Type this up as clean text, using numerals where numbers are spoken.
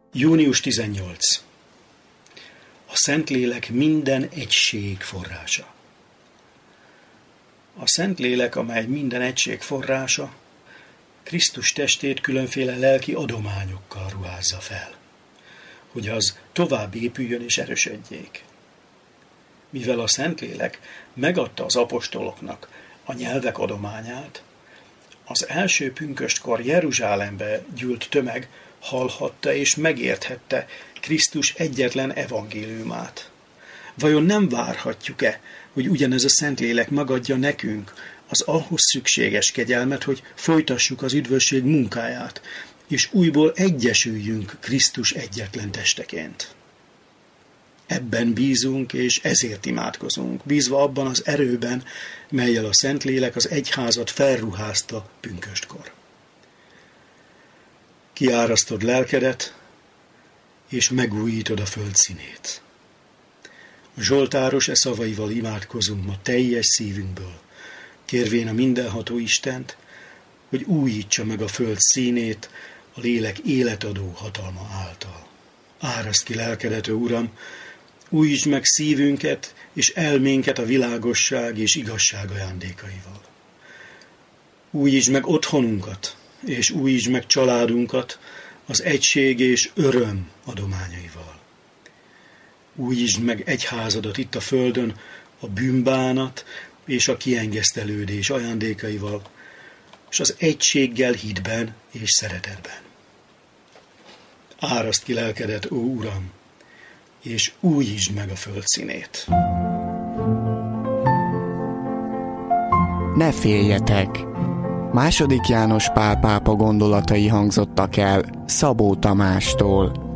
Június 18. A Szentlélek minden egység forrása. A Szentlélek, amely minden egység forrása, Krisztus testét különféle lelki adományokkal ruházza fel, hogy az tovább épüljön és erősödjék. Mivel a Szentlélek megadta az apostoloknak a nyelvek adományát, az első pünköstkor Jeruzsálembe gyűlt tömeg hallhatta és megérthette Krisztus egyetlen evangéliumát. Vajon nem várhatjuk-e, hogy ugyanez a Szentlélek megadja nekünk az ahhoz szükséges kegyelmet, hogy folytassuk az üdvösség munkáját, és újból egyesüljünk Krisztus egyetlen testeként? Ebben bízunk, és ezért imádkozunk, bízva abban az erőben, mellyel a Szentlélek az egyházat felruházta pünköstkor. Kiárasztod lelkedet, és megújítod a föld színét. A zsoltáros szavaival imádkozunk ma teljes szívünkből, kérvén a mindenható Istent, hogy újítsa meg a föld színét a lélek életadó hatalma által. Árasd ki lelkedet, ó Uram, újítsd meg szívünket és elménket a világosság és igazság ajándékaival. Újítsd meg otthonunkat, és újítsd meg családunkat az egység és öröm adományaival. Újítsd meg egyházadat itt a földön a bűnbánat és a kiengesztelődés ajándékaival, és az egységgel hitben és szeretetben. Árasd ki lelkedet, ó Uram, és újítsd meg a föld színét. Ne féljetek! II. János Pál pápa gondolatai hangzottak el Szabó Tamástól.